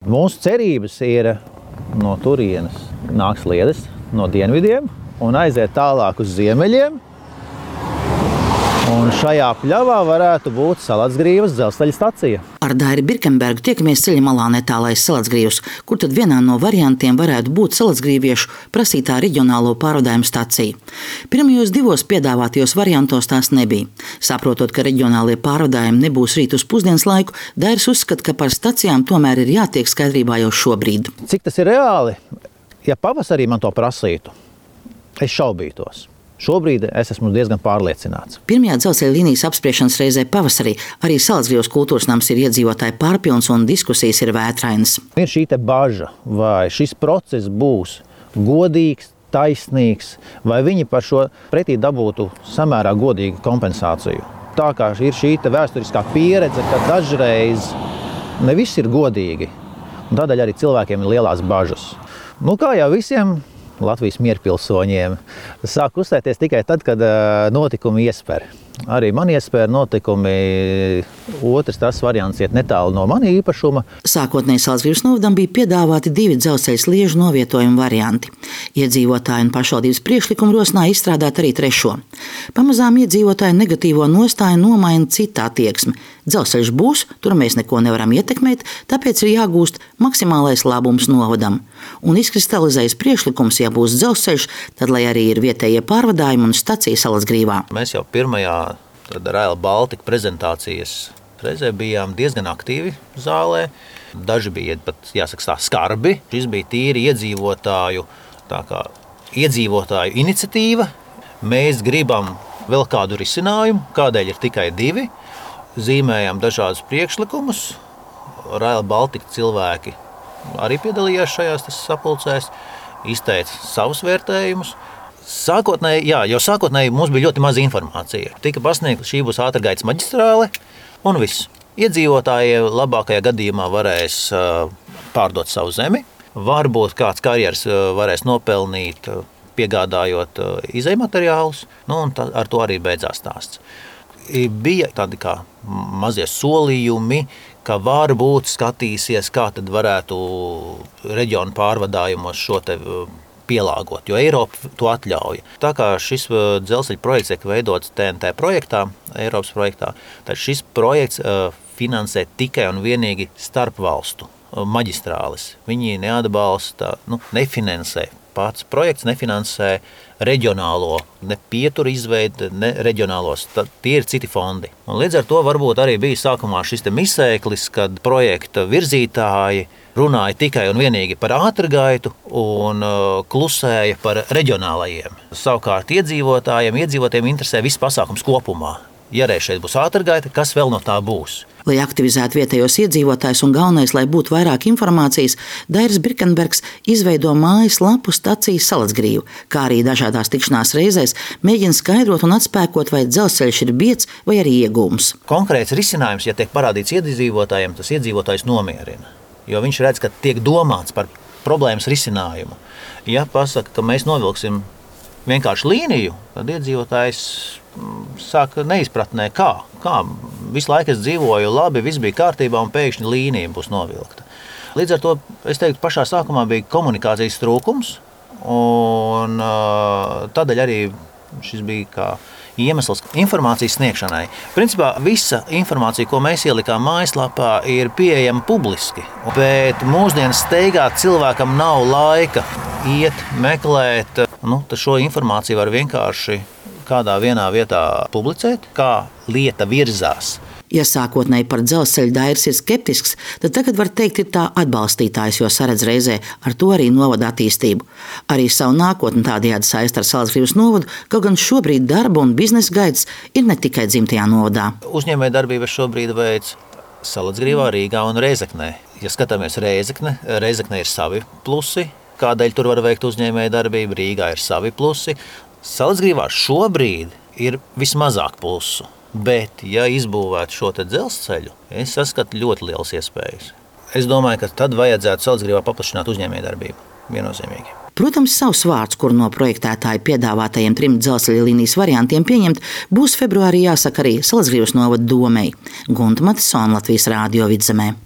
Mūsu cerības ir no turienes nāks sliedes no dienvidiem un aiziet tālāk uz ziemeļiem. Un šajā pļavā varētu būt Salacgrīvas dzelzceļa stacija. Ar Dairi Birkenbergu tiekamies ceļa malā netālu aiz Salacgrīvas, kur tad vienā no variantiem varētu būt salacgrīviešu prasītā reģionālo pārvadājumu stacija. Pirmajos 2 piedāvātajos variantos tās nebija. Saprotot, ka reģionālie pārvadājumi nebūs rīt uz pusdienas laiku, Dairis uzskata, ka par stacijām tomēr ir jātiek skaidrībā jau šobrīd. Cik tas ir reāli? Ja pavasarī man to prasītu, es šaubītos. Šobrīd es esmu diezgan pārliecināts. Pirmajā dzelzceļa līnijas apspriešanas reizē pavasarī arī Salacgrīvas kultūras nams ir iedzīvotāju pārpilns un diskusijas ir vētrainas. Ir šī te baža, vai šis process būs godīgs, taisnīgs, vai viņi par šo pretī dabūtu samērā godīgu kompensāciju. Tā kā ir šī te vēsturiskā pieredze, ka dažreiz ne viss ir godīgi, un tādēļ arī cilvēkiem ir lielās bažas. Kā jau visiem Latvijas mierpilsoņiem sāk kustēties tikai tad, kad notikumi iesper. Arī man iespēja notikumi, otrs tas variants iet netālu no mana īpašuma. Sākotnēji Salacgrīvas novadam bija piedāvāti 2 dzelzceļa sliežu novietojumu varianti. Iedzīvotāji un pašvaldības priekšlikumu rosināja izstrādāt arī 3. Pamazām iedzīvotāju negatīvo nostāju nomaina cita attieksme. Dzelzceļš būs, tur mēs neko nevaram ietekmēt, tāpēc ir jāgūst maksimālais labums novadam. Un izkristalizējas priekšlikums, ja būs dzelzceļš, tad lai arī ir vietējie pārvadājumi un stacija Salacgrīvā. Mēs jau pirmajā Rail Baltica prezentācijas reizē bijām diezgan aktīvi zālē. Daži bija pat, jāsaka tā, skarbi. Šis bija tīri iedzīvotāju iniciatīva. Mēs gribam vēl kādu risinājumu, kādēļ ir tikai 2. Zīmējam dažādus priekšlikumus. Rail Baltica cilvēki arī piedalījās šajās sapulcēs, izteica savus vērtējumus. Sākotnēji mums bija ļoti maza informācija. Tika pasniegta, šī būs ātrgaitas maģistrāle un viss. Iedzīvotāji labākajā gadījumā varēs pārdot savu zemi. Varbūt kāds karjeras varēs nopelnīt, piegādājot izejmateriālus, un ar to arī beidzās stāsts. Bija tādi kā mazie solījumi, ka varbūt skatīsies, kā tad varētu reģionu pārvadājumos šo te pielāgot, jo Eiropa to atļauj. Tā kā šis dzelzceļa projekts tiek veidots TNT projektā, Eiropas projektā, tad šis projekts finansē tikai un vienīgi starpvalstu maģistrāles. Viņi neatbalsta, nefinansē. Pats projekts nefinansē reģionālo, ne pieturu izveidi, ne reģionālos. Tie ir citi fondi. Un līdz ar to varbūt arī bija sākumā šis misēklis, kad projekta virzītāji runāja tikai un vienīgi par ātrgaitu un klusēja par reģionālajiem. Savukārt iedzīvotājiem interesē viss pasākums kopumā. Ja reiz šeit būs ātrgaita, kas vēl no tā būs? Lai aktivizētu vietējos iedzīvotājus un galvenais, lai būtu vairāk informācijas, Dairis Birkenbergs izveido mājaslapu staciju Salacgrīva, kā arī dažādās tikšanās reizēs mēģina skaidrot un atspēkot, vai dzelzceļš ir bieds vai arī iegūms. Konkrēts risinājums, ja tiek parādīts iedzīvotājiem, tas iedzīvotājs nomierina, jo viņš redz, ka tiek domāts par problēmas risinājumu. Ja pasaka, ka mēs novilksim vienkārši līniju, tad iedzīvotājs sāka neizpratnē, kā. Visu laiku es dzīvoju labi, viss bija kārtībā un pēkšņi līnija būs novilkta. Līdz ar to, es teiktu, pašā sākumā bija komunikācijas trūkums, un tādēļ arī šis bija kā iemesls informācijas sniegšanai. Principā visa informācija, ko mēs ielikām mājaslapā, ir pieejama publiski, bet mūsdienas steigā cilvēkam nav laika iet, meklēt. Tad šo informāciju var vienkārši kādā vienā vietā publicēt, kā lieta virzās. Ja sākotnēji par dzelzceļu Dairis ir skeptisks, tad tagad var teikt, ir tā atbalstītājs, jo saredz reizē ar to arī novada attīstību. Arī savu nākotni tādējādi saista ar Salacgrīvas novadu, kaut gan šobrīd darba un biznesa gaitas ir ne tikai dzimtajā novadā. Uzņēmējdarbības šobrīd veids Salacgrīvā, Rīgā un Rēzeknē. Ja skatāmies Rēzekne ir savi plusi, kādēļ tur var veikt uzņēmējdarbību, Rīgā ir savi plusi. Salacgrīvā šobrīd ir vismazāk plusu, bet, ja izbūvētu šo te dzelzceļu, es saskatu ļoti lielas iespējas. Es domāju, ka tad vajadzētu Salacgrīvā paplašināt uzņēmējdarbību, viennozīmīgi. Protams, savs vārds, kur no projektētāju piedāvātajiem 3 dzelzceļa līnijas variantiem pieņemt, būs februārī jāsaka arī Salacgrīvas novada domei. Gunta Matisona, Latvijas Rādio Vidzemē.